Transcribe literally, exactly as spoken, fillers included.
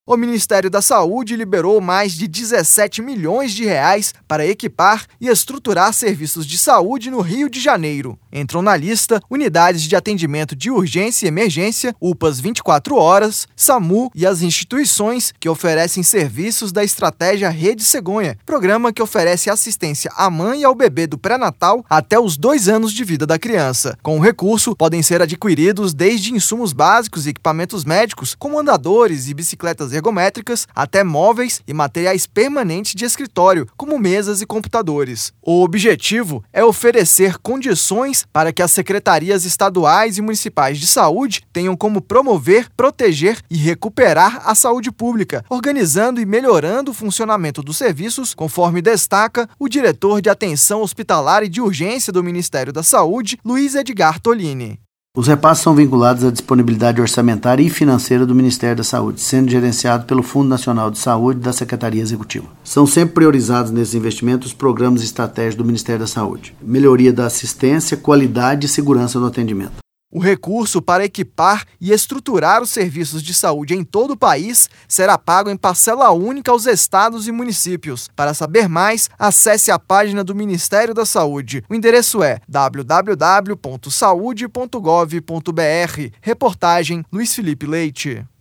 O Ministério da Saúde liberou mais de dezessete milhões de reais para equipar e estruturar serviços de saúde no Rio de Janeiro. Entram na lista unidades de atendimento de urgência e emergência, U P As vinte e quatro horas, SAMU e as instituições que oferecem serviços da estratégia Rede Cegonha, programa que oferece assistência à mãe e ao bebê do pré-natal até os dois anos de vida da criança. Com o recurso, podem ser adquiridos desde insumos básicos e equipamentos médicos, como andadores e bicicletas ergométricas, até móveis e materiais permanentes de escritório, como mesas e computadores. O objetivo é oferecer condições para que as secretarias estaduais e municipais de saúde tenham como promover, proteger e recuperar a saúde pública, organizando e melhorando o funcionamento dos serviços, conforme destaca o diretor de Atenção Hospitalar e de Urgência do Ministério da Saúde, Luiz Edgar Tolini. Os repasses são vinculados à disponibilidade orçamentária e financeira do Ministério da Saúde, sendo gerenciado pelo Fundo Nacional de Saúde da Secretaria Executiva. São sempre priorizados nesses investimentos os programas estratégicos do Ministério da Saúde, melhoria da assistência, qualidade e segurança do atendimento. O recurso para equipar e estruturar os serviços de saúde em todo o país será pago em parcela única aos estados e municípios. Para saber mais, acesse a página do Ministério da Saúde. O endereço é w w w ponto saude ponto gov ponto b r. Reportagem Luiz Felipe Leite.